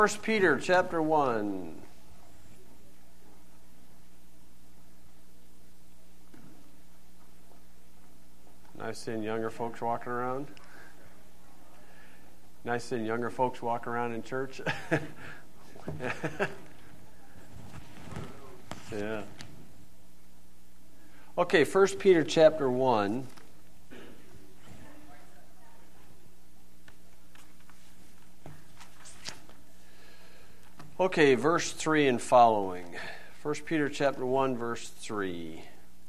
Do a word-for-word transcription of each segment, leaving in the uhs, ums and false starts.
First Peter chapter one. Nice seeing younger folks walking around. Nice seeing younger folks walk around in church. Yeah. Okay, First Peter chapter one. Okay, verse three and following. First Peter chapter one, verse three.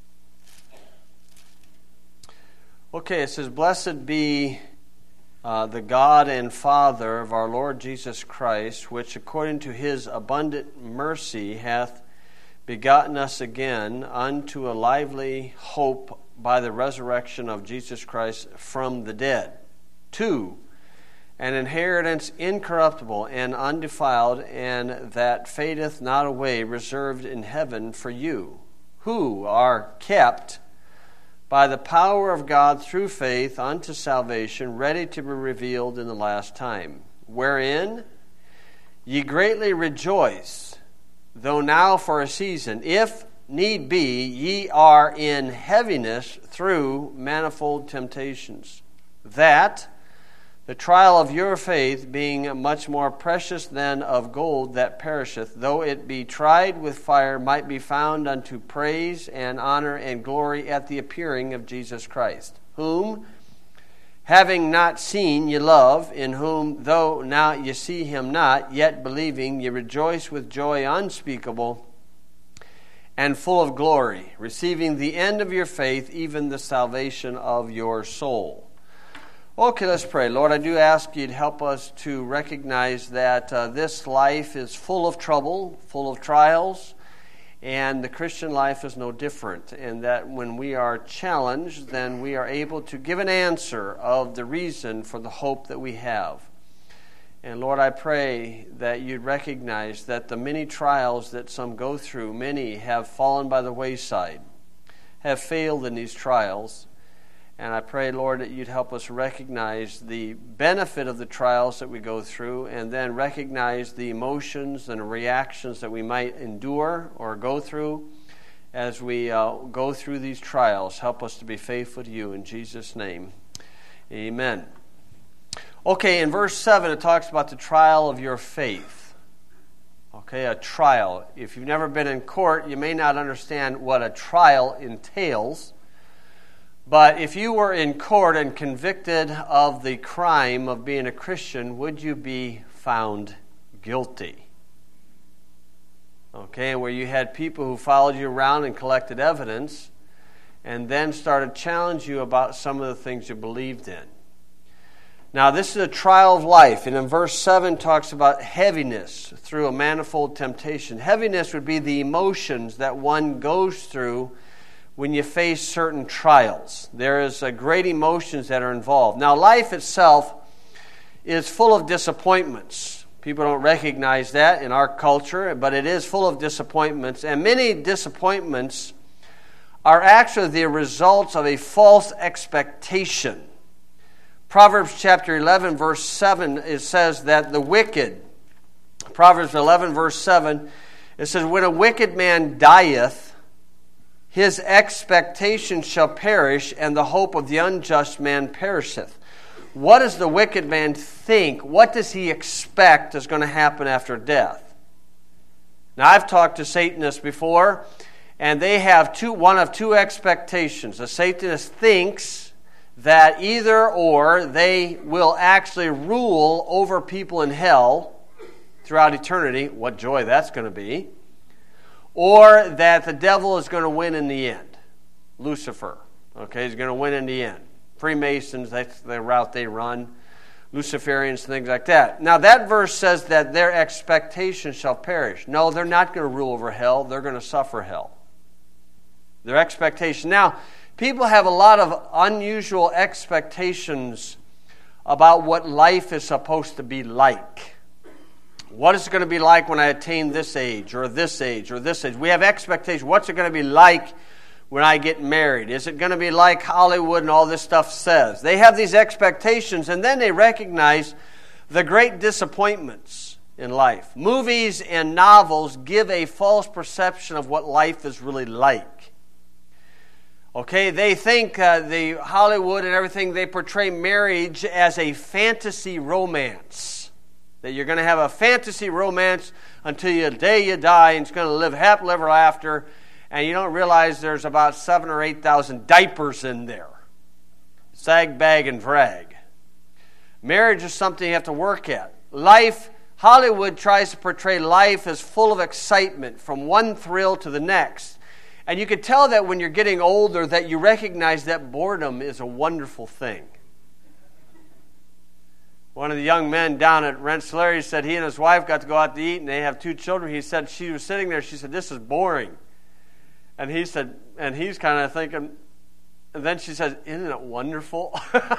Okay, it says, Blessed be uh, the God and Father of our Lord Jesus Christ, which according to his abundant mercy hath begotten us again unto a lively hope by the resurrection of Jesus Christ from the dead. Two, an inheritance incorruptible and undefiled, and that fadeth not away, reserved in heaven for you, who are kept by the power of God through faith unto salvation, ready to be revealed in the last time, wherein ye greatly rejoice, though now for a season, if need be, ye are in heaviness through manifold temptations, that the trial of your faith, being much more precious than of gold that perisheth, though it be tried with fire, might be found unto praise and honor and glory at the appearing of Jesus Christ, whom, having not seen, ye love, in whom, though now ye see him not, yet believing, ye rejoice with joy unspeakable and full of glory, receiving the end of your faith, even the salvation of your soul. Okay, let's pray. Lord, I do ask you to help us to recognize that uh, this life is full of trouble, full of trials, and the Christian life is no different. And that when we are challenged, then we are able to give an answer of the reason for the hope that we have. And Lord, I pray that you'd recognize that the many trials that some go through, many have fallen by the wayside, have failed in these trials. And I pray, Lord, that you'd help us recognize the benefit of the trials that we go through, and then recognize the emotions and reactions that we might endure or go through as we uh, go through these trials. Help us to be faithful to you in Jesus' name. Amen. Okay, in verse seven, it talks about the trial of your faith. Okay, a trial. If you've never been in court, you may not understand what a trial entails. But if you were in court and convicted of the crime of being a Christian, would you be found guilty? Okay, where you had people who followed you around and collected evidence and then started challenging you about some of the things you believed in. Now, this is a trial of life, and in verse seven talks about heaviness through a manifold temptation. Heaviness would be the emotions that one goes through when you face certain trials. There is a great emotions that are involved. Now, life itself is full of disappointments. People don't recognize that in our culture, but it is full of disappointments. And many disappointments are actually the results of a false expectation. Proverbs chapter eleven, verse seven, it says that the wicked, Proverbs eleven, verse seven, it says, when a wicked man dieth, his expectation shall perish, and the hope of the unjust man perisheth. What does the wicked man think? What does he expect is going to happen after death? Now, I've talked to Satanists before, and they have two, one of two expectations. A Satanist thinks that either or they will actually rule over people in hell throughout eternity. What joy that's going to be. Or that the devil is going to win in the end. Lucifer, okay, is going to win in the end. Freemasons, that's the route they run. Luciferians, things like that. Now, that verse says that their expectation shall perish. No, they're not going to rule over hell. They're going to suffer hell. Their expectation. Now, people have a lot of unusual expectations about what life is supposed to be like. What is it going to be like when I attain this age or this age or this age? We have expectations. What's it going to be like when I get married? Is it going to be like Hollywood and all this stuff says? They have these expectations, and then they recognize the great disappointments in life. Movies and novels give a false perception of what life is really like. Okay, they think uh, the Hollywood and everything, they portray marriage as a fantasy romance. That you're going to have a fantasy romance until the day you die, and it's going to live happily ever after, and you don't realize there's about seven or eight thousand diapers in there. Sag, bag, and drag. Marriage is something you have to work at. Life, Hollywood tries to portray life as full of excitement from one thrill to the next. And you can tell that when you're getting older that you recognize that boredom is a wonderful thing. One of the young men down at Rensselaer said he and his wife got to go out to eat, and they have two children. He said she was sitting there. She said, "This is boring." And he said, and he's kind of thinking, and then she said, "Isn't it wonderful?"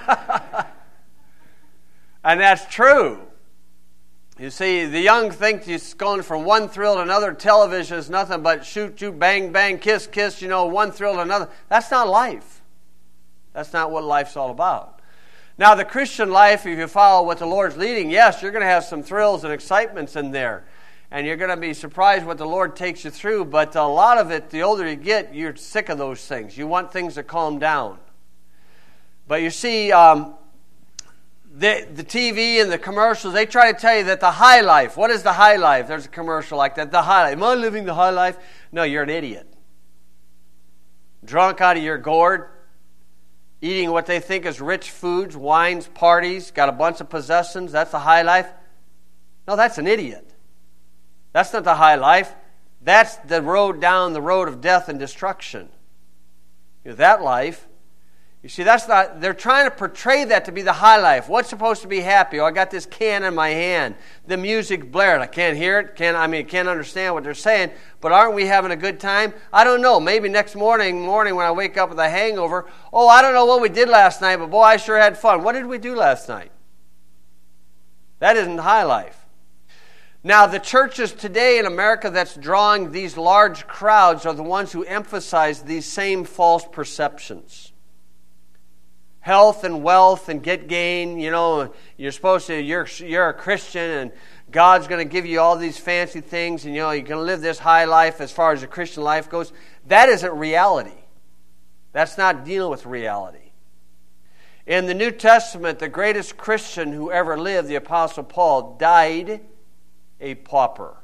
And that's true. You see, the young think it's going from one thrill to another. Television is nothing but shoot, shoot, bang, bang, kiss, kiss, you know, one thrill to another. That's not life. That's not what life's all about. Now, the Christian life, if you follow what the Lord's leading, yes, you're going to have some thrills and excitements in there. And you're going to be surprised what the Lord takes you through. But a lot of it, the older you get, you're sick of those things. You want things to calm down. But you see, um, the, the T V and the commercials, they try to tell you that the high life, what is the high life? There's a commercial like that, the high life. Am I living the high life? No, you're an idiot. Drunk out of your gourd, eating what they think is rich foods, wines, parties, got a bunch of possessions, that's the high life? No, that's an idiot. That's not the high life. That's the road down the road of death and destruction. You know, that life, you see, that's not, they're trying to portray that to be the high life. What's supposed to be happy? Oh, I got this can in my hand. The music blared. I can't hear it. Can't, I mean, can't understand what they're saying. But aren't we having a good time? I don't know. Maybe next morning, morning when I wake up with a hangover, oh, I don't know what we did last night, but boy, I sure had fun. What did we do last night? That isn't high life. Now, the churches today in America that's drawing these large crowds are the ones who emphasize these same false perceptions. Health and wealth and get gain, you know, you're supposed to, you're, you're a Christian and God's going to give you all these fancy things and, you know, you're going to live this high life as far as the Christian life goes. That isn't reality. That's not dealing with reality. In the New Testament, the greatest Christian who ever lived, the Apostle Paul, died a pauper.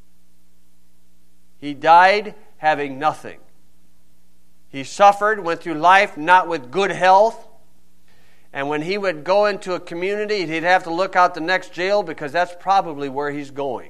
He died having nothing. He suffered, went through life not with good health. And when he would go into a community, he'd have to look out the next jail because that's probably where he's going.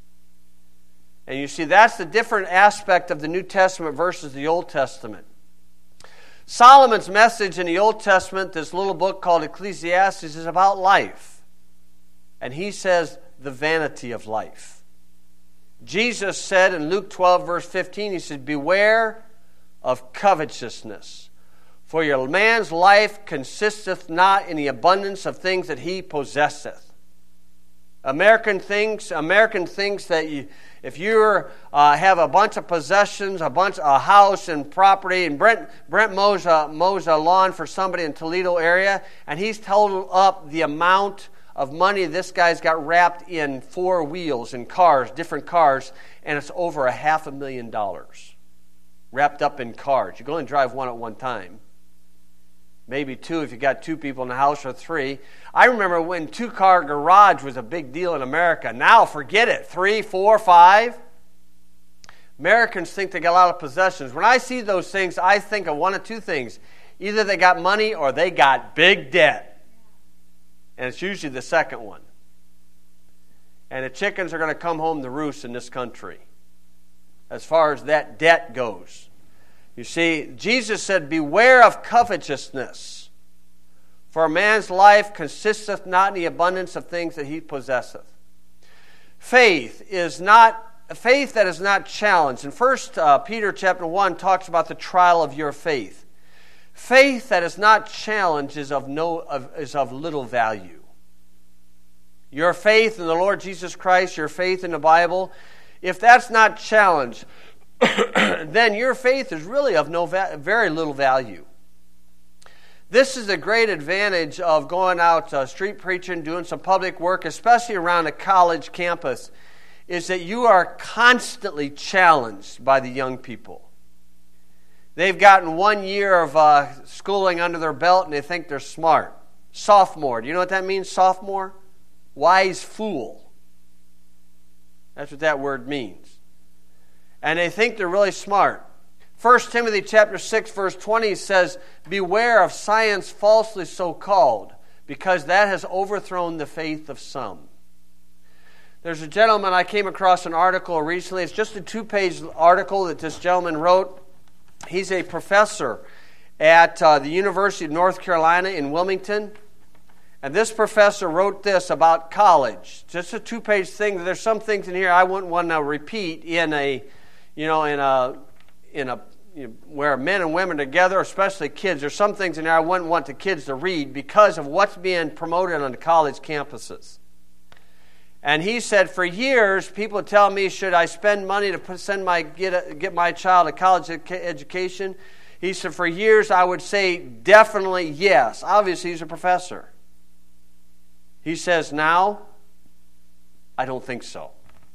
And you see, that's the different aspect of the New Testament versus the Old Testament. Solomon's message in the Old Testament, this little book called Ecclesiastes, is about life. And he says, the vanity of life. Jesus said in Luke twelve, verse fifteen, he said, beware of covetousness, for your man's life consisteth not in the abundance of things that he possesseth. American thinks, American thinks that you, if you uh, have a bunch of possessions, a bunch, a house and property, and Brent Brent mows a, mows a lawn for somebody in Toledo area, and he's totaled up the amount of money this guy's got wrapped in four wheels in cars, different cars, and it's over a half a million dollars wrapped up in cars. You can only drive one at one time. Maybe two if you got two people in the house or three. I remember when two-car garage was a big deal in America. Now, forget it. Three, four, five. Americans think they got a lot of possessions. When I see those things, I think of one of two things. Either they got money or they got big debt. And it's usually the second one. And the chickens are going to come home to roost in this country as far as that debt goes. You see, Jesus said, beware of covetousness, for a man's life consisteth not in the abundance of things that he possesseth. Faith is not faith that is not challenged. In First uh, Peter chapter one talks about the trial of your faith. Faith that is not challenged is of no of, is of little value. Your faith in the Lord Jesus Christ, your faith in the Bible, if that's not challenged, then your faith is really of no va- very little value. This is a great advantage of going out uh, street preaching, doing some public work, especially around a college campus, is that you are constantly challenged by the young people. They've gotten one year of uh, schooling under their belt and they think they're smart. Sophomore. Do you know what that means, sophomore? Wise fool. That's what that word means. And they think they're really smart. First Timothy chapter six, verse twenty says, "Beware of science falsely so called, because that has overthrown the faith of some." There's a gentleman, I came across an article recently. It's just a two-page article that this gentleman wrote. He's a professor at uh, the University of North Carolina in Wilmington. And this professor wrote this about college. Just a two-page thing. There's some things in here I wouldn't want to repeat in a, you know, in a, in a, you know, where men and women together, especially kids. There's some things in there I wouldn't want the kids to read because of what's being promoted on the college campuses. And he said, for years, people tell me, should I spend money to send my get a, get my child a college education? He said, for years, I would say definitely yes. Obviously, he's a professor. He says, now, I don't think so.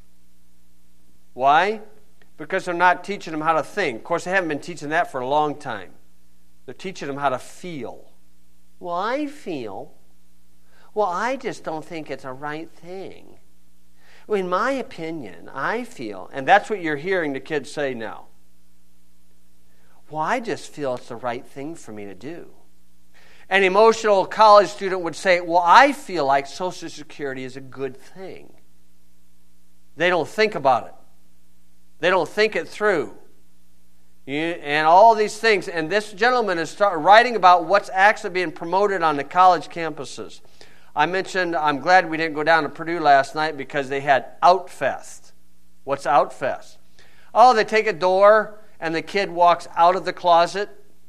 Why? Because they're not teaching them how to think. Of course, they haven't been teaching that for a long time. They're teaching them how to feel. Well, I feel. Well, I just don't think it's a right thing. Well, in my opinion, I feel. And that's what you're hearing the kids say now. Well, I just feel it's the right thing for me to do. An emotional college student would say, well, I feel like Social Security is a good thing. They don't think about it. They don't think it through. And all these things. And this gentleman is start writing about what's actually being promoted on the college campuses. I mentioned, I'm glad we didn't go down to Purdue last night because they had Outfest. What's Outfest? Oh, they take a door and the kid walks out of the closet.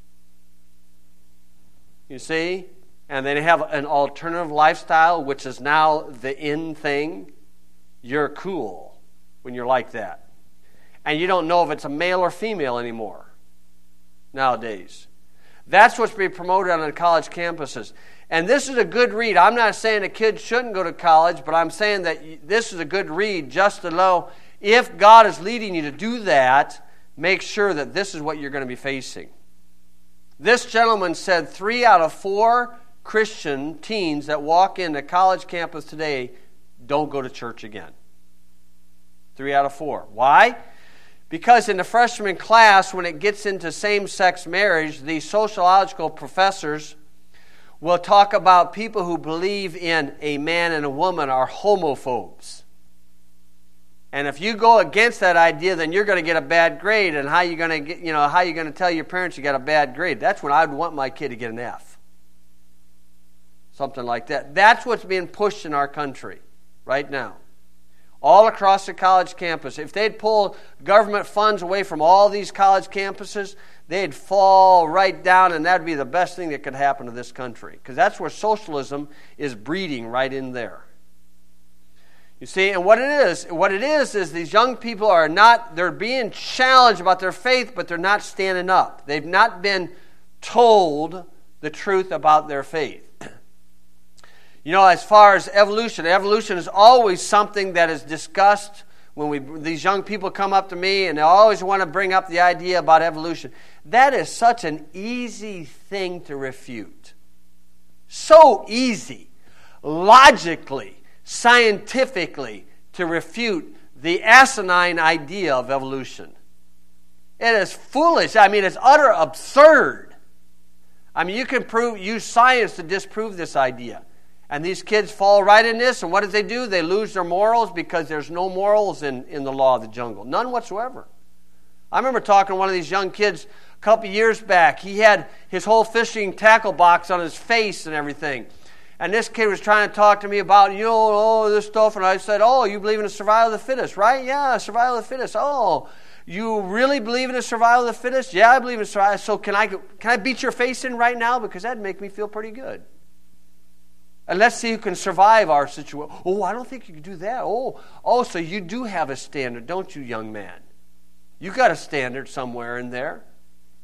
You see? And they have an alternative lifestyle, which is now the in thing. You're cool when you're like that. And you don't know if it's a male or female anymore nowadays. That's what's being promoted on the college campuses. And this is a good read. I'm not saying a kid shouldn't go to college, but I'm saying that this is a good read just to know if God is leading you to do that, make sure that this is what you're going to be facing. This gentleman said three out of four Christian teens that walk into college campus today don't go to church again. Three out of four. Why? Because in the freshman class, when it gets into same-sex marriage, the sociological professors will talk about people who believe in a man and a woman are homophobes. And if you go against that idea, then you're going to get a bad grade. And how you going to get, you know, how you going to tell your parents you got a bad grade? That's when I'd want my kid to get an F. Something like that. That's what's being pushed in our country right now. All across the college campus. If they'd pull government funds away from all these college campuses, they'd fall right down, and that'd be the best thing that could happen to this country. Because that's where socialism is breeding right in there. You see, and what it is, what it is, is these young people are not, they're being challenged about their faith, but they're not standing up. They've not been told the truth about their faith. You know, as far as evolution, evolution is always something that is discussed when we these young people come up to me and they always want to bring up the idea about evolution. That is such an easy thing to refute. So easy, logically, scientifically, to refute the asinine idea of evolution. It is foolish. I mean, it's utter absurd. I mean, you can prove use science to disprove this idea. And these kids fall right in this, and what do they do? They lose their morals because there's no morals in, in the law of the jungle. None whatsoever. I remember talking to one of these young kids a couple years back. He had his whole fishing tackle box on his face and everything. And this kid was trying to talk to me about, you know, all this stuff. And I said, oh, you believe in the survival of the fittest, right? Yeah, survival of the fittest. Oh, you really believe in the survival of the fittest? Yeah, I believe in survival. So can I, can I beat your face in right now? Because that'd make me feel pretty good. And let's see who can survive our situation. Oh, I don't think you can do that. Oh, oh, so you do have a standard, don't you, young man? You got a standard somewhere in there.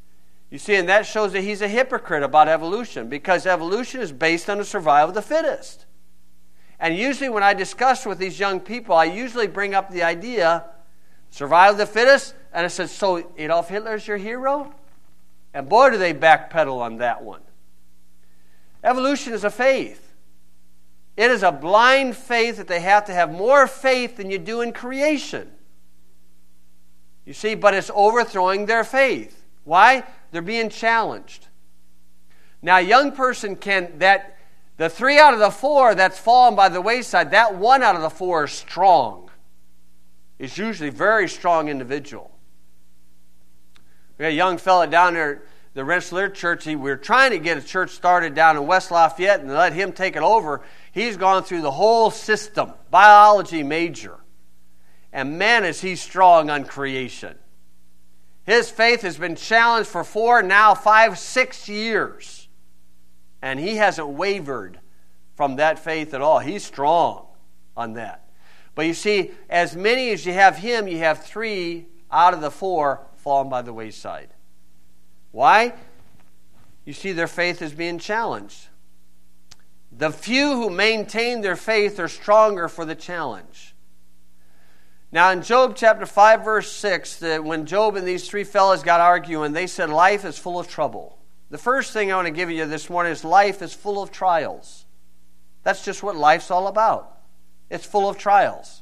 You see, and that shows that he's a hypocrite about evolution, because evolution is based on the survival of the fittest. And usually when I discuss with these young people, I usually bring up the idea, survival of the fittest, and I said, so Adolf Hitler's your hero? And boy, do they backpedal on that one. Evolution is a faith. It is a blind faith that they have to have more faith than you do in creation. You see, but it's overthrowing their faith. Why? They're being challenged. Now, a young person can, that the three out of the four that's fallen by the wayside, that one out of the four is strong. Is usually a very strong individual. We had a young fella down there at the Rensselaer Church. He, we were trying to get a church started down in West Lafayette and let him take it over. He's gone through the whole system, biology major. And man, is he strong on creation. His faith has been challenged for four, now five, six years. And he hasn't wavered from that faith at all. He's strong on that. But you see, as many as you have him, you have three out of the four fallen by the wayside. Why? You see, their faith is being challenged. The few who maintain their faith are stronger for the challenge. Now in Job chapter five, verse six, that when Job and these three fellows got arguing, they said life is full of trouble. The first thing I want to give you this morning is life is full of trials. That's just what life's all about. It's full of trials.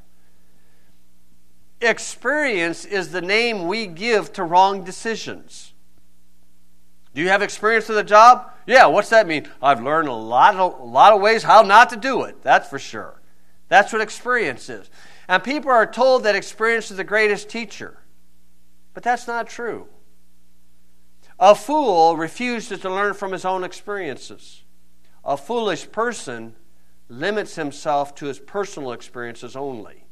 Experience is the name we give to wrong decisions. Do you have experience with a job? Yeah, what's that mean? I've learned a lot of, a lot of ways how not to do it. That's for sure. That's what experience is. And people are told that experience is the greatest teacher. But that's not true. A fool refuses to learn from his own experiences. A foolish person limits himself to his personal experiences only.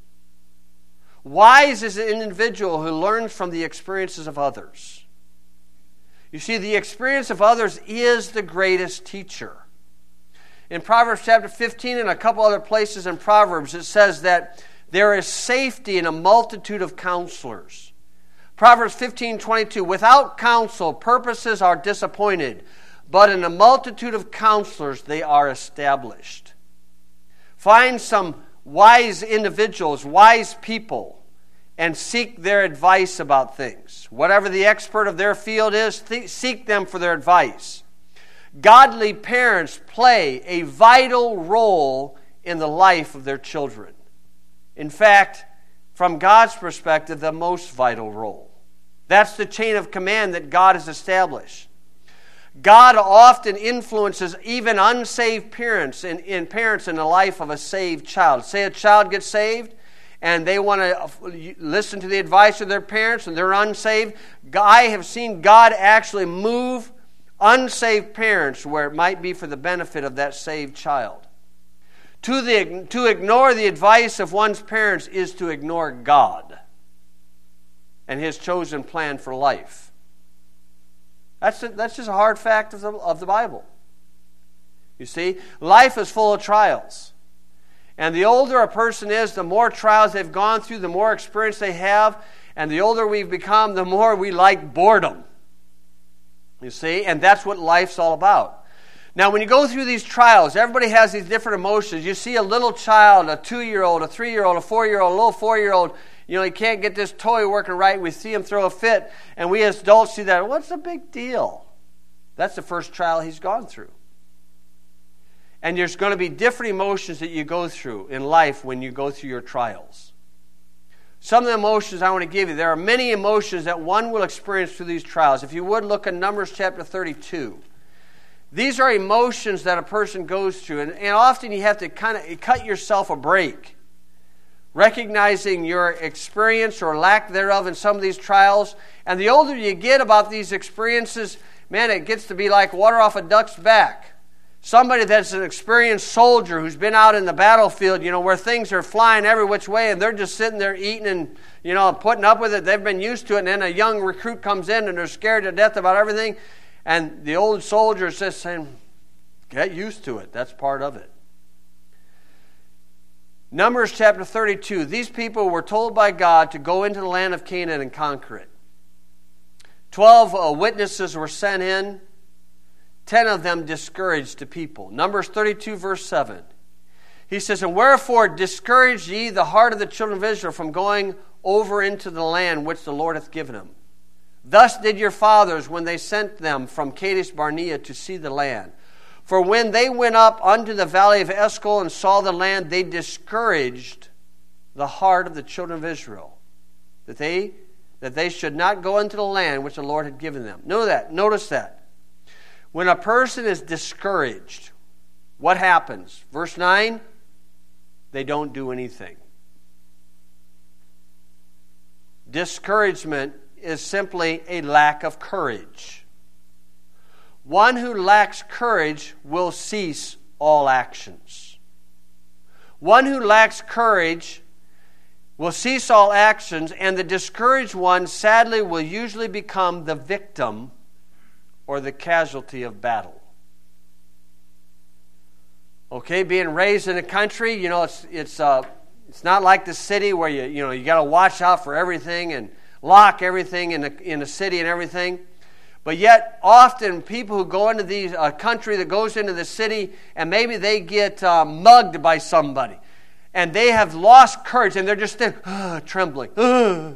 Wise is an individual who learns from the experiences of others. You see, the experience of others is the greatest teacher. In Proverbs chapter fifteen and a couple other places in Proverbs, it says that there is safety in a multitude of counselors. Proverbs fifteen twenty-two, without counsel, purposes are disappointed, but in a multitude of counselors they are established. Find some wise individuals, wise people, and seek their advice about things. Whatever the expert of their field is, th- seek them for their advice. Godly parents play a vital role in the life of their children. In fact, from God's perspective, the most vital role. That's the chain of command that God has established. God often influences even unsaved parents in, in parents in the life of a saved child. Say a child gets saved and they want to listen to the advice of their parents and they're unsaved. I have seen God actually move unsaved parents where it might be for the benefit of that saved child. To, the, to ignore the advice of one's parents is to ignore God and His chosen plan for life. That's, a, that's just a hard fact of the, of the Bible. You see, life is full of trials. And the older a person is, the more trials they've gone through, the more experience they have, and the older we've become, the more we like boredom. You see, and that's what life's all about. Now, when you go through these trials, everybody has these different emotions. You see a little child, a two-year-old, a three-year-old, a four-year-old, a little four-year-old, you know, he can't get this toy working right. We see him throw a fit, and we as adults see that. What's the big deal? That's the first trial he's gone through. And there's going to be different emotions that you go through in life when you go through your trials. Some of the emotions I want to give you, there are many emotions that one will experience through these trials. If you would, look at Numbers chapter thirty-two. These are emotions that a person goes through, and, and often you have to kind of cut yourself a break, recognizing your experience or lack thereof in some of these trials. And the older you get about these experiences, man, it gets to be like water off a duck's back. Somebody that's an experienced soldier who's been out in the battlefield, you know, where things are flying every which way and they're just sitting there eating and, you know, putting up with it. They've been used to it. And then a young recruit comes in and they're scared to death about everything. And the old soldier is just saying, get used to it. That's part of it. Numbers chapter thirty-two. These people were told by God to go into the land of Canaan and conquer it. Twelve uh, witnesses were sent in. Ten of them discouraged the people. Numbers thirty-two, verse seven. He says, "And wherefore discourage ye the heart of the children of Israel from going over into the land which the Lord hath given them. Thus did your fathers when they sent them from Kadesh Barnea to see the land. For when they went up unto the valley of Eshcol and saw the land, they discouraged the heart of the children of Israel, that they that they should not go into the land which the Lord had given them." Know that. Notice that. When a person is discouraged, what happens? Verse nine, they don't do anything. Discouragement is simply a lack of courage. One who lacks courage will cease all actions. One who lacks courage will cease all actions, and the discouraged one, sadly, will usually become the victim or the casualty of battle. Okay, being raised in a country, you know, it's it's uh, it's not like the city where you you know you got to watch out for everything and lock everything in the in the city and everything. But yet, often people who go into these a country that goes into the city, and maybe they get uh, mugged by somebody, and they have lost courage, and they're just there, uh, trembling, uh,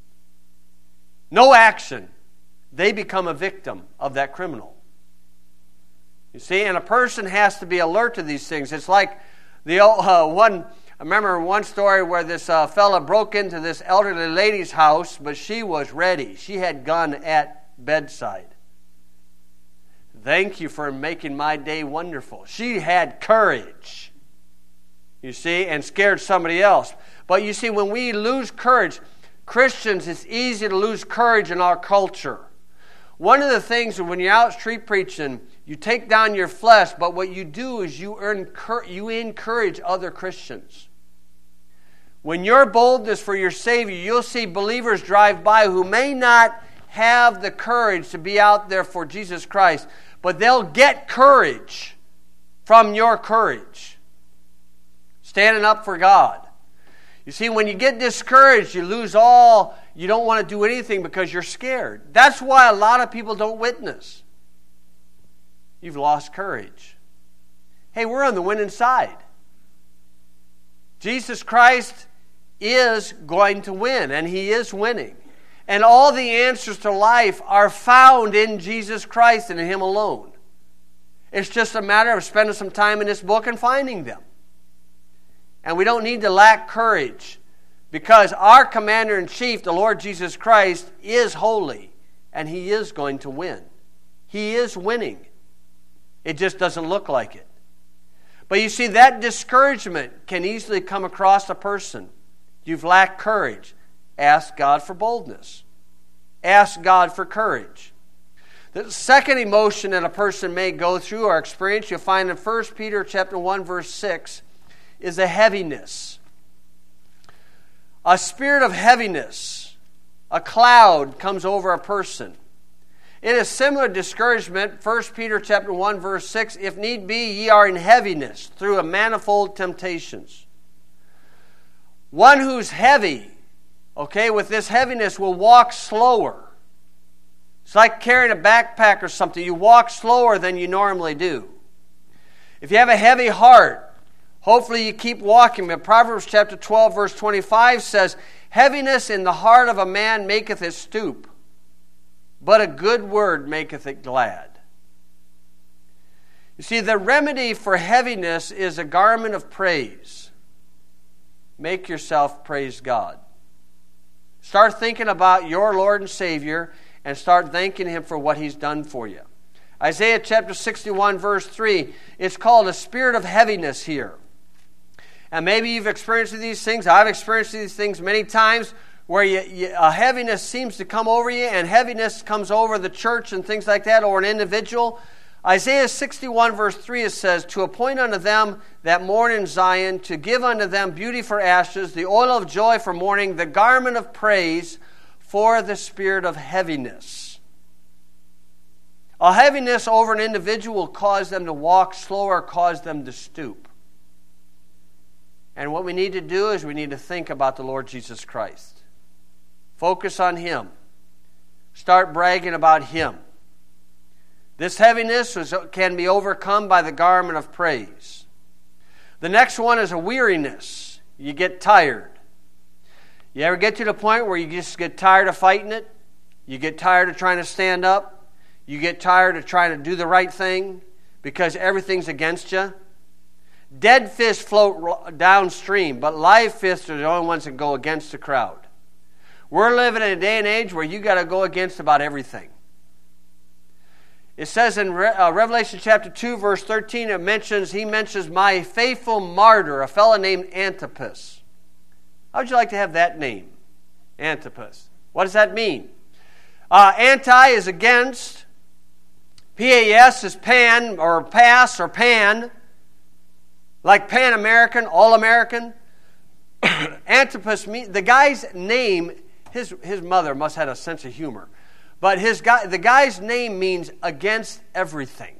no action. They become a victim of that criminal. You see, and a person has to be alert to these things. It's like the uh, one. I remember one story where this uh, fella broke into this elderly lady's house, but she was ready. She had gun at bedside. Thank you for making my day wonderful. She had courage, you see, and scared somebody else. But you see, when we lose courage, Christians, it's easy to lose courage in our culture. One of the things when you're out street preaching, you take down your flesh, but what you do is you earn you encourage other Christians. When your boldness for your Savior, you'll see believers drive by who may not have the courage to be out there for Jesus Christ, but they'll get courage from your courage. Standing up for God. You see, when you get discouraged, you lose all, you don't want to do anything because you're scared. That's why a lot of people don't witness. You've lost courage. Hey, we're on the winning side. Jesus Christ is going to win, and He is winning. And all the answers to life are found in Jesus Christ and in Him alone. It's just a matter of spending some time in this book and finding them. And we don't need to lack courage, because our Commander-in-Chief, the Lord Jesus Christ, is holy, and He is going to win. He is winning. It just doesn't look like it. But you see, that discouragement can easily come across a person. You've lacked courage. Ask God for boldness. Ask God for courage. The second emotion that a person may go through or experience, you'll find in First Peter chapter one, verse six, is a heaviness. A spirit of heaviness, a cloud comes over a person. It is similar discouragement, First Peter chapter one, verse six, "If need be, ye are in heaviness through a manifold temptations." One who's heavy, okay, with this heaviness will walk slower. It's like carrying a backpack or something. You walk slower than you normally do. If you have a heavy heart, hopefully you keep walking. But Proverbs chapter twelve, verse twenty-five says, "Heaviness in the heart of a man maketh it stoop, but a good word maketh it glad." You see, the remedy for heaviness is a garment of praise. Make yourself praise God. Start thinking about your Lord and Savior and start thanking Him for what He's done for you. Isaiah chapter sixty-one, verse three, it's called a spirit of heaviness here. And maybe you've experienced these things. I've experienced these things many times where you, you, a heaviness seems to come over you, and heaviness comes over the church and things like that, or an individual. Isaiah sixty-one, verse three, it says, "To appoint unto them that mourn in Zion, to give unto them beauty for ashes, the oil of joy for mourning, the garment of praise for the spirit of heaviness." A heaviness over an individual will cause them to walk slower, cause them to stoop. And what we need to do is we need to think about the Lord Jesus Christ. Focus on Him. start bragging about him. This heaviness was, can be overcome by the garment of praise. The next one is a weariness. You get tired. You ever get to the point where you just get tired of fighting it? You get tired of trying to stand up? You get tired of trying to do the right thing because everything's against you? Dead fish float downstream, but live fish are the only ones that go against the crowd. We're living in a day and age where you got to go against about everything. It says in Re- uh, Revelation chapter two, verse thirteen, it mentions, he mentions my faithful martyr, a fellow named Antipas. How would you like to have that name? Antipas. What does that mean? Uh, anti is against. P A S is pan, or pass, or pan. Like Pan-American, All-American. Antipas, the guy's name, his, his mother must have had a sense of humor. But his guy, the guy's name means against everything.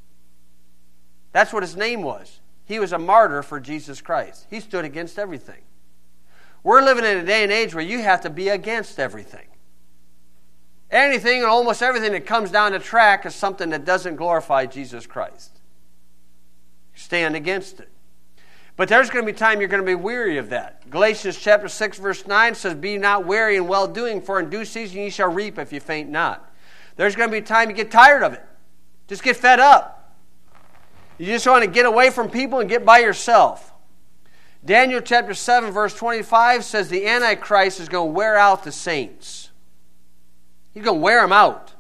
That's what his name was. He was a martyr for Jesus Christ. He stood against everything. We're living in a day and age where you have to be against everything. Anything and almost everything that comes down the track is something that doesn't glorify Jesus Christ. Stand against it. But there's going to be time you're going to be weary of that. Galatians chapter six verse nine says, be not weary in well-doing, for in due season ye shall reap if you faint not. There's going to be time you get tired of it. Just get fed up. You just want to get away from people and get by yourself. Daniel chapter seven verse twenty-five says the Antichrist is going to wear out the saints. He's going to wear them out.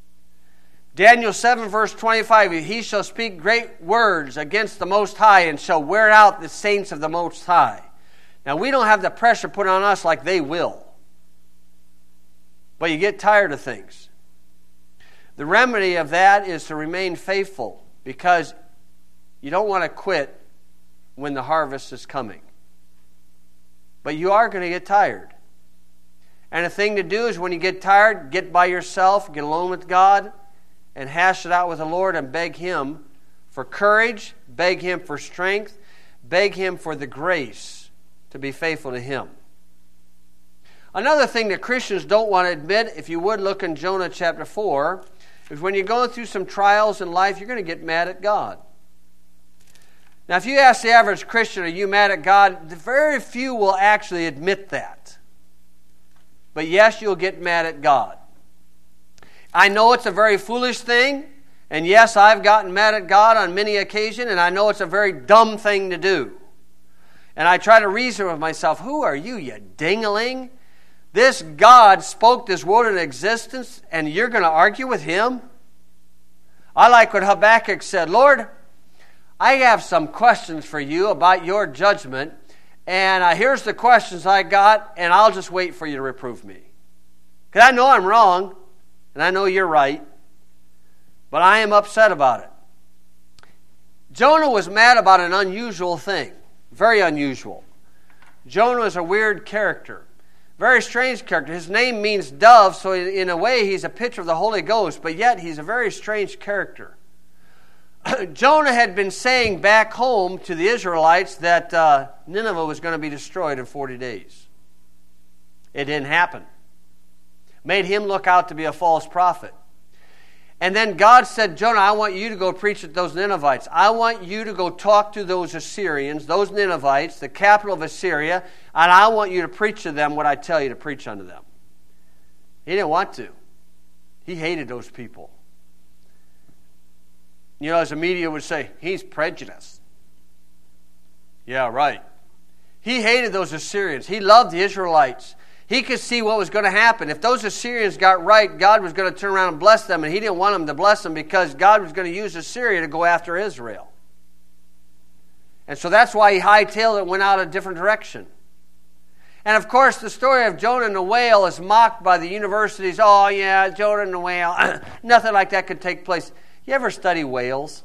Daniel seven verse twenty-five, he shall speak great words against the Most High and shall wear out the saints of the Most High. Now we don't have the pressure put on us like they will. But you get tired of things. The remedy of that is to remain faithful, because you don't want to quit when the harvest is coming. But you are going to get tired. And the thing to do is when you get tired, get by yourself, get alone with God, and hash it out with the Lord and beg Him for courage, beg Him for strength, beg Him for the grace to be faithful to Him. Another thing that Christians don't want to admit, if you would look in Jonah chapter four, is when you're going through some trials in life, you're going to get mad at God. Now, if you ask the average Christian, are you mad at God? Very few will actually admit that. But yes, you'll get mad at God. I know it's a very foolish thing, and yes, I've gotten mad at God on many occasions, and I know it's a very dumb thing to do. And I try to reason with myself, who are you, you dingling? This God spoke this world into existence, and you're going to argue with Him? I like what Habakkuk said, Lord, I have some questions for you about your judgment, and uh, here's the questions I got, and I'll just wait for you to reprove me. Because I know I'm wrong, and I know you're right, but I am upset about it. Jonah was mad about an unusual thing, very unusual. Jonah is a weird character, very strange character. His name means dove, so in a way he's a picture of the Holy Ghost, but yet he's a very strange character. Jonah had been saying back home to the Israelites that uh, Nineveh was going to be destroyed in forty days. It didn't happen. Made him look out to be a false prophet. And then God said, Jonah, I want you to go preach at those Ninevites. I want you to go talk to those Assyrians, those Ninevites, the capital of Assyria, and I want you to preach to them what I tell you to preach unto them. He didn't want to. He hated those people. You know, as the media would say, he's prejudiced. Yeah, right. He hated those Assyrians. He loved the Israelites. He could see what was going to happen. If those Assyrians got right, God was going to turn around and bless them, and he didn't want them to bless them because God was going to use Assyria to go after Israel. And so that's why he hightailed it and went out a different direction. And of course, the story of Jonah and the whale is mocked by the universities. Oh, yeah, Jonah and the whale. Nothing like that could take place. You ever study whales?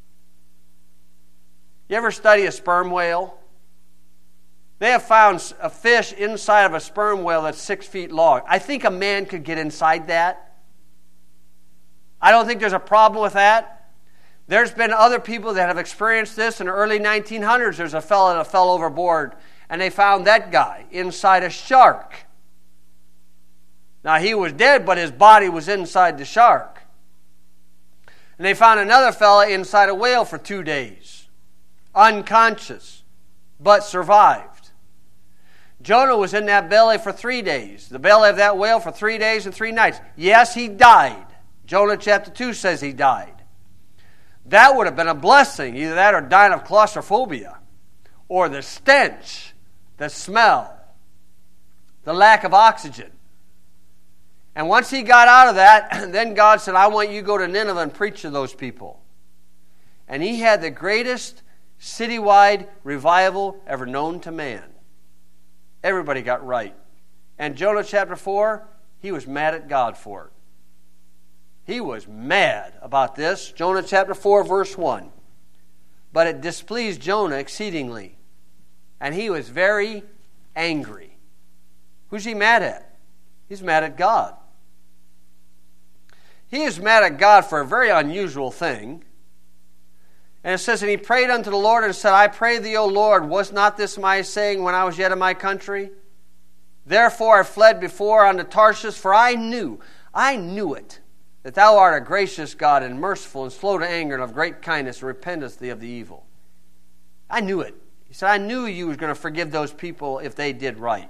You ever study a sperm whale? They have found a fish inside of a sperm whale that's six feet long. I think a man could get inside that. I don't think there's a problem with that. There's been other people that have experienced this. In the early nineteen hundreds, there's a fellow that fell overboard, and they found that guy inside a shark. Now, he was dead, but his body was inside the shark. And they found another fella inside a whale for two days, unconscious, but survived. Jonah was in that belly for three days, the belly of that whale for three days and three nights. Yes, he died. Jonah chapter two says he died. That would have been a blessing, either that or dying of claustrophobia, or the stench, the smell, the lack of oxygen. And once he got out of that, then God said, I want you to go to Nineveh and preach to those people. And he had the greatest citywide revival ever known to man. Everybody got right. And Jonah chapter four, he was mad at God for it. He was mad about this. Jonah chapter four, verse one. But it displeased Jonah exceedingly, and he was very angry. Who's he mad at? He's mad at God. He is mad at God for a very unusual thing. And it says, and he prayed unto the Lord and said, I pray thee, O Lord, was not this my saying when I was yet in my country? Therefore I fled before unto Tarshish, for I knew, I knew it, that thou art a gracious God and merciful and slow to anger and of great kindness, and repentest thee of the evil. I knew it. He said, I knew you was going to forgive those people if they did right.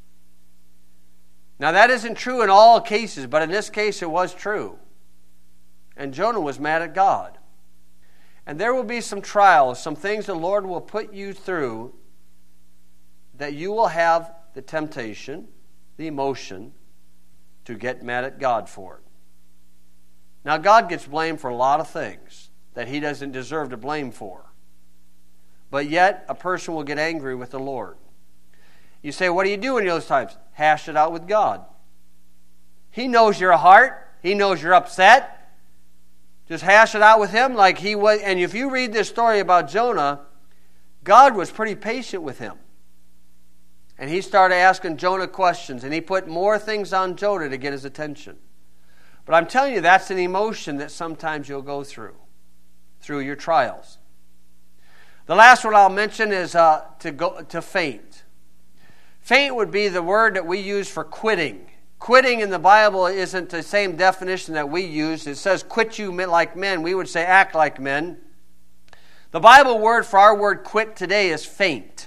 Now that isn't true in all cases, but in this case it was true. And Jonah was mad at God. And there will be some trials, some things the Lord will put you through that you will have the temptation, the emotion, to get mad at God for it. Now, God gets blamed for a lot of things that he doesn't deserve to blame for. But yet, a person will get angry with the Lord. You say, what do you do in those times? Hash it out with God. He knows your heart. He knows you're upset. Just hash it out with him like he was. And if you read this story about Jonah, God was pretty patient with him. And he started asking Jonah questions, and he put more things on Jonah to get his attention. But I'm telling you, that's an emotion that sometimes you'll go through, through your trials. The last one I'll mention is uh, to go to faint. Faint would be the word that we use for quitting. Quitting in the Bible isn't the same definition that we use. It says, quit you like men. We would say, act like men. The Bible word for our word quit today is faint.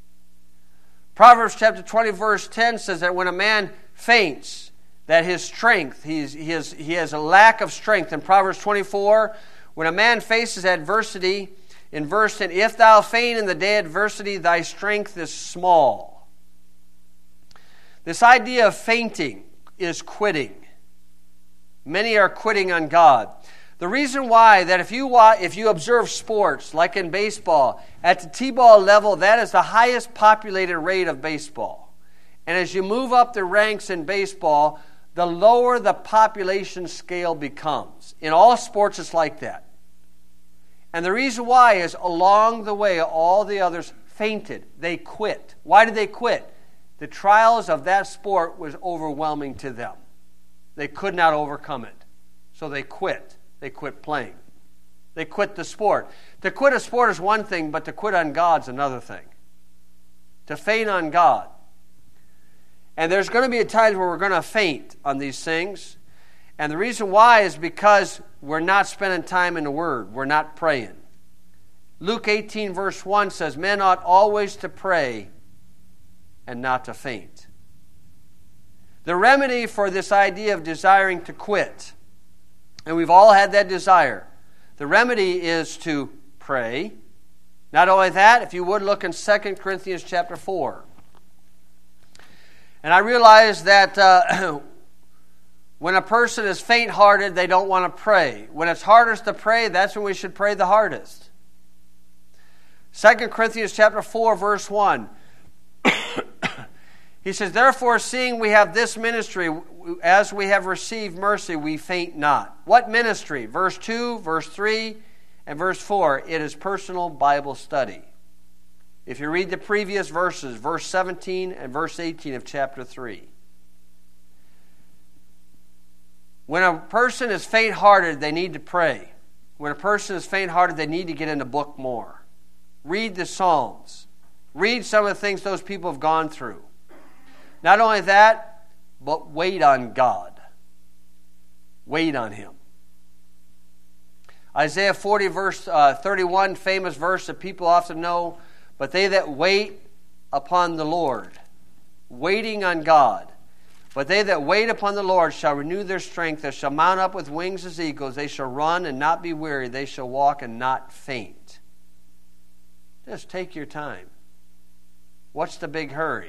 Proverbs chapter twenty, verse ten says that when a man faints, that his strength, he's, he, has, he has a lack of strength. In Proverbs twenty-four, when a man faces adversity, in verse ten, if thou faint in the day of adversity, thy strength is small. This idea of fainting is quitting. Many are quitting on God. The reason why, that if you if you observe sports, like in baseball, at the T-ball level, that is the highest populated rate of baseball. And as you move up the ranks in baseball, the lower the population scale becomes. In all sports, it's like that. And the reason why is along the way, all the others fainted. They quit. Why did they quit? The trials of that sport was overwhelming to them. They could not overcome it. So they quit. They quit playing. They quit the sport. To quit a sport is one thing, but to quit on God's another thing. To faint on God. And there's going to be a time where we're going to faint on these things. And the reason why is because we're not spending time in the Word. We're not praying. Luke eighteen verse one says, men ought always to pray and not to faint. The remedy for this idea of desiring to quit, and we've all had that desire, the remedy is to pray. Not only that, if you would look in Second Corinthians chapter four. And I realize that uh, when a person is faint-hearted, they don't want to pray. When it's hardest to pray, that's when we should pray the hardest. Second Corinthians chapter four, verse one. He says, therefore, seeing we have this ministry, as we have received mercy, we faint not. What ministry? Verse two, verse three, and verse four. It is personal Bible study. If you read the previous verses, verse seventeen and verse eighteen of chapter three. When a person is faint-hearted, they need to pray. When a person is faint-hearted, they need to get in the book more. Read the Psalms. Read some of the things those people have gone through. Not only that, but wait on God. Wait on Him. Isaiah forty, verse uh, thirty-one, famous verse that people often know. But they that wait upon the Lord, waiting on God. But they that wait upon the Lord shall renew their strength. They shall mount up with wings as eagles. They shall run and not be weary. They shall walk and not faint. Just take your time. What's the big hurry?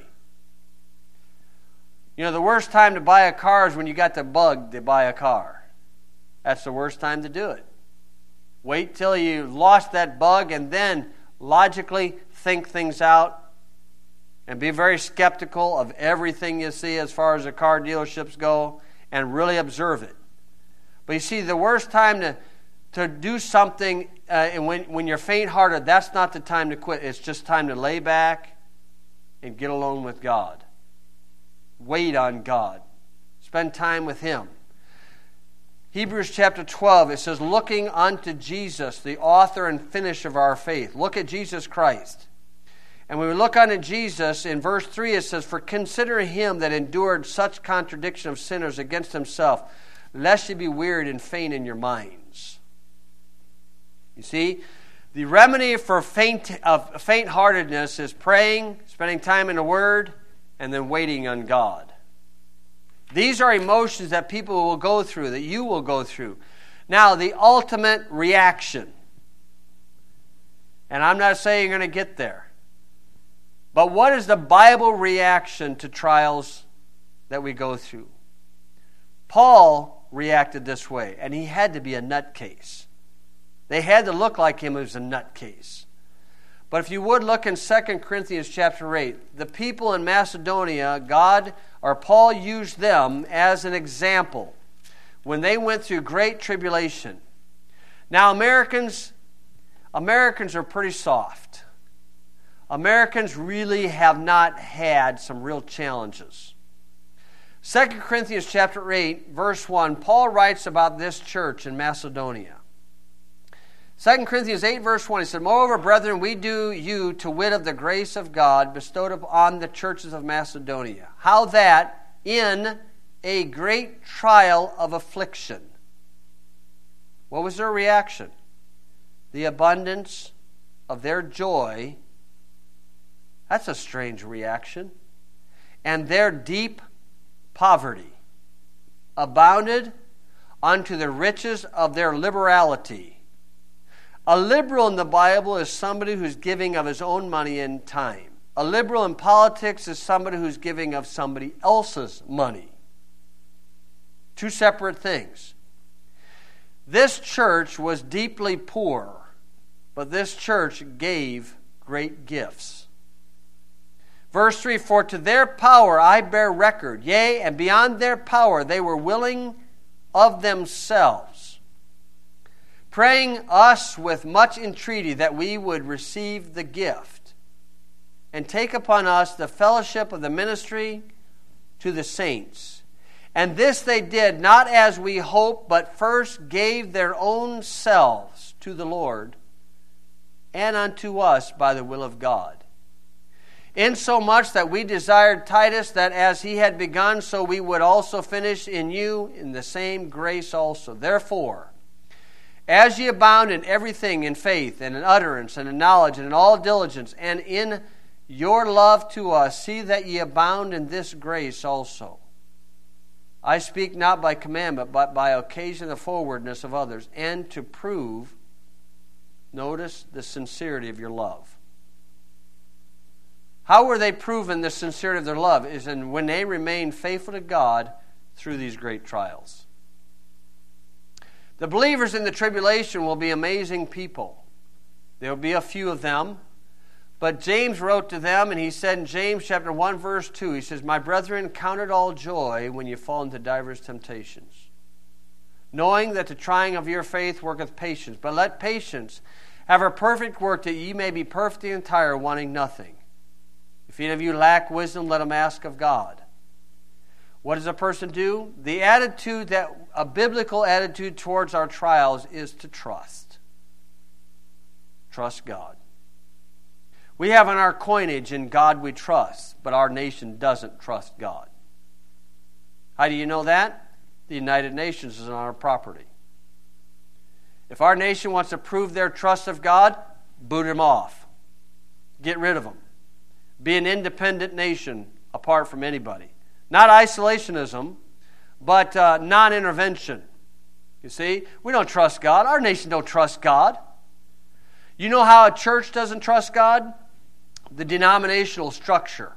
You know, the worst time to buy a car is when you got the bug to buy a car. That's the worst time to do it. Wait till you lost that bug and then logically think things out and be very skeptical of everything you see as far as the car dealerships go and really observe it. But you see, the worst time to, to do something, uh, and when, when you're faint-hearted, that's not the time to quit. It's just time to lay back and get alone with God. Wait on God. Spend time with Him. Hebrews chapter twelve, it says, looking unto Jesus, the author and finisher of our faith. Look at Jesus Christ. And when we look unto Jesus, in verse three it says, for consider Him that endured such contradiction of sinners against Himself, lest ye be wearied and faint in your minds. You see, the remedy for faint of faint-heartedness is praying, spending time in the Word, and then waiting on God. These are emotions that people will go through, that you will go through. Now, the ultimate reaction. And I'm not saying you're going to get there. But what is the Bible reaction to trials that we go through? Paul reacted this way, and he had to be a nutcase. They had to look like him as a nutcase. But if you would look in Second Corinthians chapter eight, the people in Macedonia, God or Paul used them as an example when they went through great tribulation. Now Americans, Americans are pretty soft. Americans really have not had some real challenges. Second Corinthians chapter eight, verse one, Paul writes about this church in Macedonia. Second Corinthians eight, verse one, he said, moreover, brethren, we do you to wit of the grace of God bestowed upon the churches of Macedonia, how that in a great trial of affliction. What was their reaction? The abundance of their joy. That's a strange reaction. And their deep poverty abounded unto the riches of their liberality. A liberal in the Bible is somebody who's giving of his own money and time. A liberal in politics is somebody who's giving of somebody else's money. Two separate things. This church was deeply poor, but this church gave great gifts. Verse three, for to their power I bear record, yea, and beyond their power they were willing of themselves, praying us with much entreaty that we would receive the gift and take upon us the fellowship of the ministry to the saints. And this they did not as we hoped, but first gave their own selves to the Lord and unto us by the will of God. Insomuch that we desired Titus that as he had begun, so we would also finish in you in the same grace also. Therefore, as ye abound in everything, in faith and in utterance and in knowledge and in all diligence and in your love to us, see that ye abound in this grace also. I speak not by commandment, but by occasion of the forwardness of others, and to prove, notice, the sincerity of your love. How were they proven the sincerity of their love? Is in when they remained faithful to God through these great trials. The believers in the tribulation will be amazing people. There will be a few of them. But James wrote to them, and he said in James chapter one, verse two, he says, my brethren, count it all joy when you fall into divers temptations, knowing that the trying of your faith worketh patience. But let patience have a perfect work, that ye may be perfect and entire, wanting nothing. If any of you lack wisdom, let him ask of God. What does a person do? The attitude, that a biblical attitude towards our trials, is to trust. Trust God. We have in our coinage, in God we trust, but our nation doesn't trust God. How do you know that? The United Nations is on our property. If our nation wants to prove their trust of God, boot them off. Get rid of them. Be an independent nation apart from anybody. Not isolationism, but uh, non-intervention. You see, we don't trust God. Our nation don't trust God. You know how a church doesn't trust God? The denominational structure.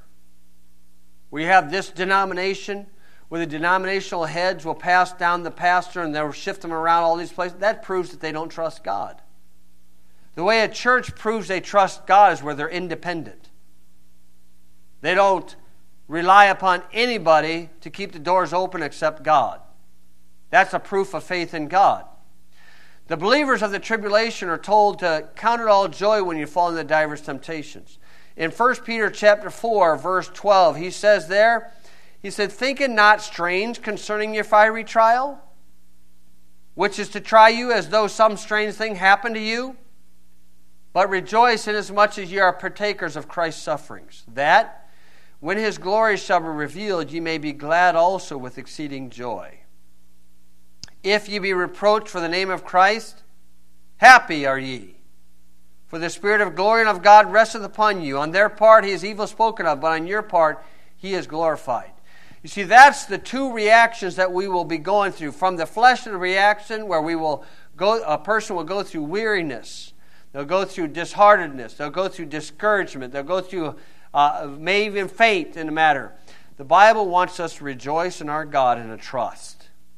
We have this denomination where the denominational heads will pass down the pastor and they'll shift them around all these places. That proves that they don't trust God. The way a church proves they trust God is where they're independent. They don't rely upon anybody to keep the doors open except God. That's a proof of faith in God. The believers of the tribulation are told to count it all joy when you fall into diverse temptations. In First Peter chapter four, verse twelve, he says there, he said, "Think it not strange concerning your fiery trial, which is to try you as though some strange thing happened to you. But rejoice inasmuch as ye are partakers of Christ's sufferings, that, when his glory shall be revealed, ye may be glad also with exceeding joy. If ye be reproached for the name of Christ, happy are ye. For the Spirit of glory and of God resteth upon you. On their part he is evil spoken of, but on your part he is glorified." You see, that's the two reactions that we will be going through. From the flesh to the reaction where we will go, a person will go through weariness. They'll go through disheartedness. They'll go through discouragement. They'll go through, uh, may even faint in the matter. The Bible wants us to rejoice in our God and to trust.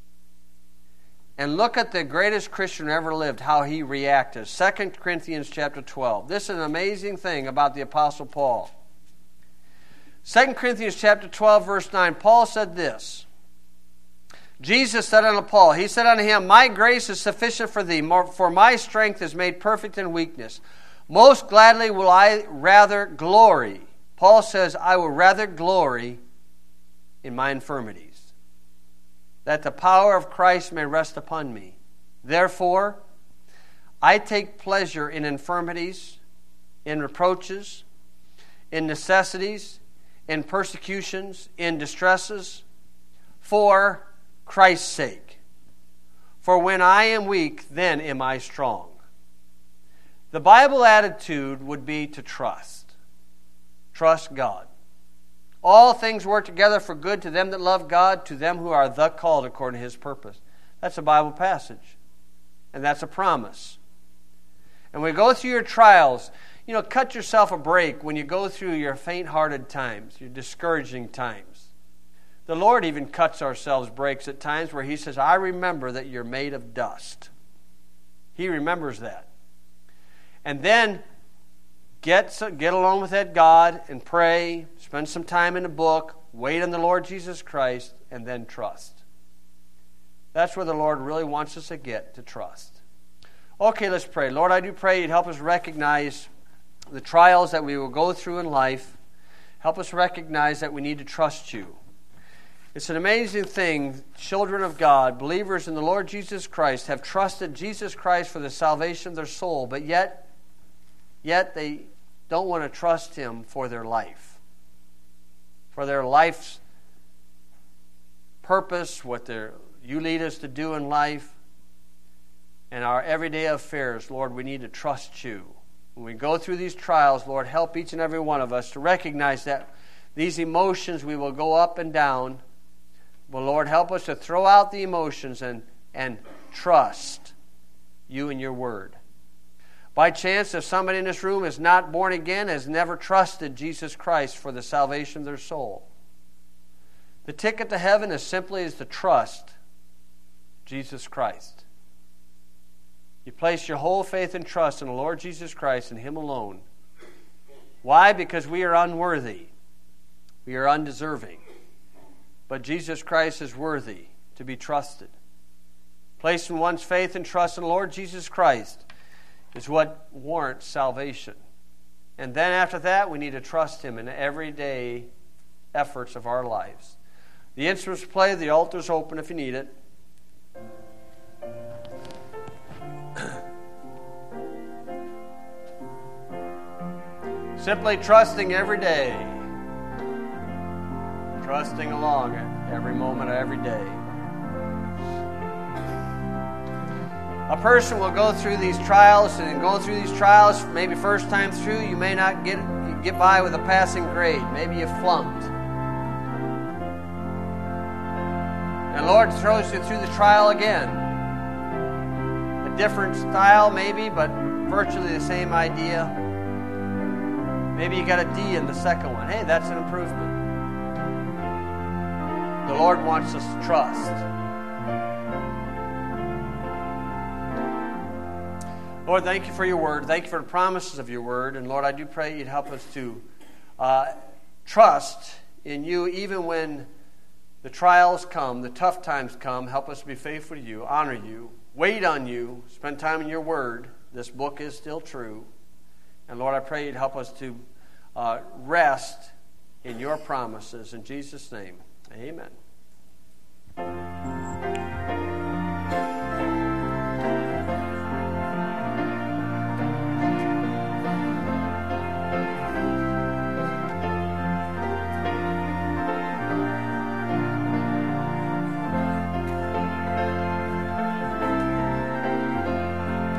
And look at the greatest Christian who ever lived, how he reacted. Second Corinthians chapter twelve. This is an amazing thing about the Apostle Paul. Second Corinthians chapter twelve, verse nine, Paul said this. Jesus said unto Paul, he said unto him, "My grace is sufficient for thee, for my strength is made perfect in weakness. Most gladly will I rather glory." Paul says, "I will rather glory in my infirmities, that the power of Christ may rest upon me. Therefore, I take pleasure in infirmities, in reproaches, in necessities, in persecutions, in distresses, for Christ's sake. For when I am weak, then am I strong." The Bible attitude would be to trust. Trust God. "All things work together for good to them that love God, to them who are the called according to his purpose." That's a Bible passage. And that's a promise. And when you go through your trials, you know, cut yourself a break when you go through your faint-hearted times, your discouraging times. The Lord even cuts ourselves breaks at times where he says, "I remember that you're made of dust." He remembers that. And then get, get alone with that God and pray, spend some time in the book, wait on the Lord Jesus Christ, and then trust. That's where the Lord really wants us to get, to trust. Okay, let's pray. Lord, I do pray you'd help us recognize the trials that we will go through in life. Help us recognize that we need to trust you. It's an amazing thing. Children of God, believers in the Lord Jesus Christ, have trusted Jesus Christ for the salvation of their soul, but yet, yet they don't want to trust him for their life. For their life's purpose, what you lead us to do in life, and our everyday affairs. Lord, we need to trust you. When we go through these trials, Lord, help each and every one of us to recognize that these emotions, we will go up and down. Well, Lord, help us to throw out the emotions and, and trust you and your word. By chance, if somebody in this room is not born again, has never trusted Jesus Christ for the salvation of their soul, the ticket to heaven is simply is to trust Jesus Christ. You place your whole faith and trust in the Lord Jesus Christ and him alone. Why? Because we are unworthy. We are undeserving. But Jesus Christ is worthy to be trusted. Placing one's faith and trust in the Lord Jesus Christ is what warrants salvation. And then after that, we need to trust him in the everyday efforts of our lives. The instruments play, the altar's open if you need it. Simply trusting every day. trusting along every moment of every day. A person will go through these trials, and going through these trials, maybe first time through, you may not get get by with a passing grade. Maybe you flunked. And the Lord throws you through the trial again. A different style maybe, but virtually the same idea. Maybe you got a D in the second one. Hey, that's an improvement. The Lord wants us to trust. Lord, thank you for your word. Thank you for the promises of your word. And Lord, I do pray you'd help us to uh, trust in you even when the trials come, the tough times come. Help us to be faithful to you, honor you, wait on you, spend time in your word. This book is still true. And Lord, I pray you'd help us to uh, rest in your promises. In Jesus' name, amen.